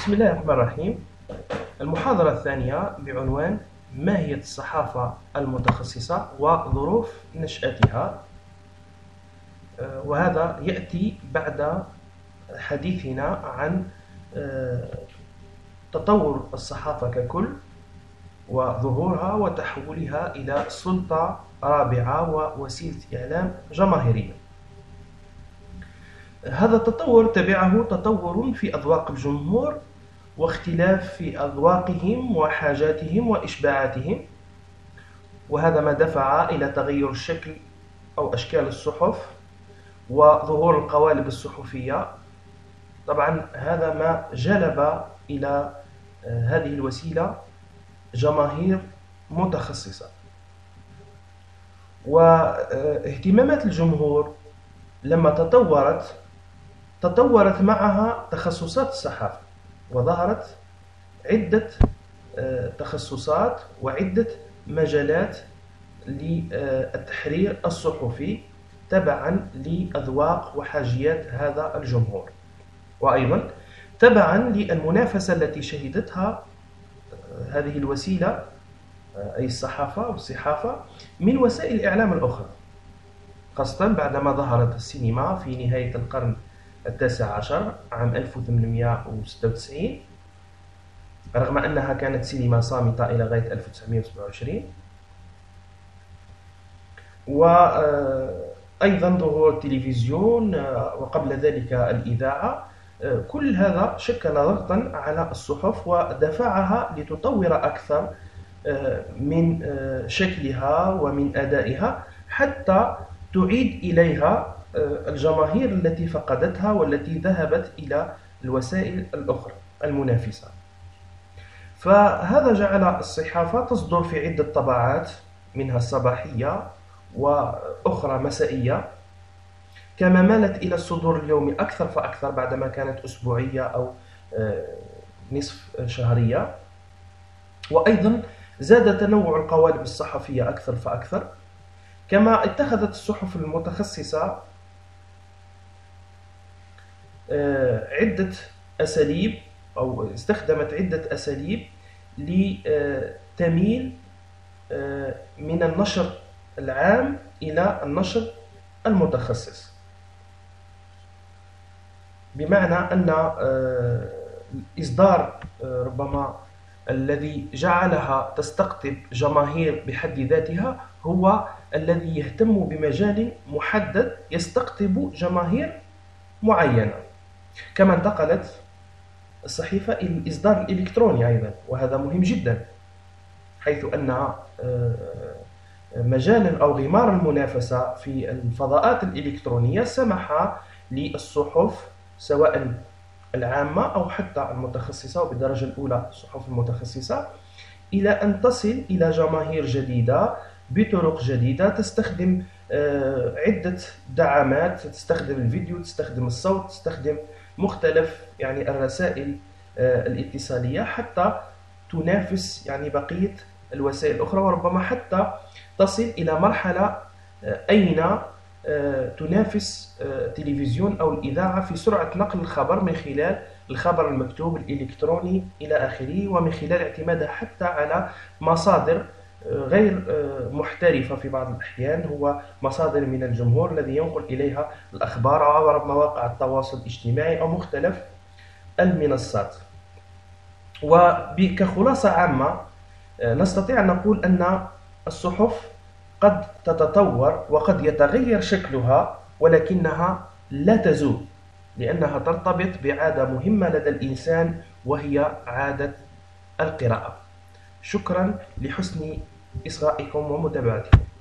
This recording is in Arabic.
بسم الله الرحمن الرحيم. المحاضرة الثانية بعنوان ماهية الصحافة المتخصصة وظروف نشأتها، وهذا يأتي بعد حديثنا عن تطور الصحافة ككل وظهورها وتحولها إلى سلطة رابعة ووسيلة إعلام جماهيرية. هذا التطور تبعه تطور في أذواق الجمهور واختلاف في أذواقهم وحاجاتهم وإشباعاتهم، وهذا ما دفع إلى تغير الشكل أو أشكال الصحف وظهور القوالب الصحفية. طبعا هذا ما جلب إلى هذه الوسيلة جماهير متخصصة، واهتمامات الجمهور لما تطورت معها تخصصات الصحافة، وظهرت عدة تخصصات وعدة مجالات للتحرير الصحفي تبعا لأذواق وحاجيات هذا الجمهور، وأيضا تبعا للمنافسة التي شهدتها هذه الوسيلة أي الصحافة والصحافة من وسائل الإعلام الأخرى، خاصة بعدما ظهرت السينما في نهاية القرن التاسع عشر عام 1896، رغم أنها كانت سينما صامتة إلى غاية 1927. وأيضا ظهور التلفزيون وقبل ذلك الإذاعة، كل هذا شكل ضغطا على الصحف ودفعها لتطور أكثر من شكلها ومن أدائها حتى تعيد إليها الجماهير التي فقدتها والتي ذهبت إلى الوسائل الأخرى المنافسة. فهذا جعل الصحافة تصدر في عدة طبعات، منها الصباحية وأخرى مسائية، كما مالت إلى الصدور اليومي أكثر فأكثر بعدما كانت أسبوعية أو نصف شهرية. وأيضا زاد تنوع القوالب الصحفية أكثر فأكثر، كما اتخذت الصحف المتخصصة عدة أساليب أو استخدمت عدة أساليب لتميل من النشر العام إلى النشر المتخصص، بمعنى أن الإصدار ربما الذي جعلها تستقطب جماهير بحد ذاتها هو الذي يهتم بمجال محدد يستقطب جماهير معينة، كما انتقلت الصحيفة إلى الإصدار الإلكتروني أيضا، وهذا مهم جدا، حيث أن مجال أو غمار المنافسة في الفضاءات الإلكترونية سمح للصحف سواء العامة أو حتى المتخصصة، وبالدرجة الأولى الصحف المتخصصة، إلى أن تصل إلى جماهير جديدة بطرق جديدة، تستخدم عدة دعامات، تستخدم الفيديو، تستخدم الصوت، تستخدم مختلف الرسائل الاتصالية حتى تنافس بقية الوسائل الأخرى، وربما حتى تصل إلى مرحلة أين تنافس التلفزيون أو الإذاعة في سرعة نقل الخبر من خلال الخبر المكتوب الإلكتروني إلى آخره، ومن خلال اعتمادها حتى على مصادر غير محترفة في بعض الأحيان، هو مصادر من الجمهور الذي ينقل إليها الأخبار عبر مواقع التواصل الاجتماعي أو مختلف المنصات. وكخلاصة عامة نستطيع أن نقول أن الصحف قد تتطور وقد يتغير شكلها، ولكنها لا تزول، لأنها ترتبط بعادة مهمة لدى الإنسان وهي عادة القراءة. شكرا لحسن إصغائكم ومتابعتكم.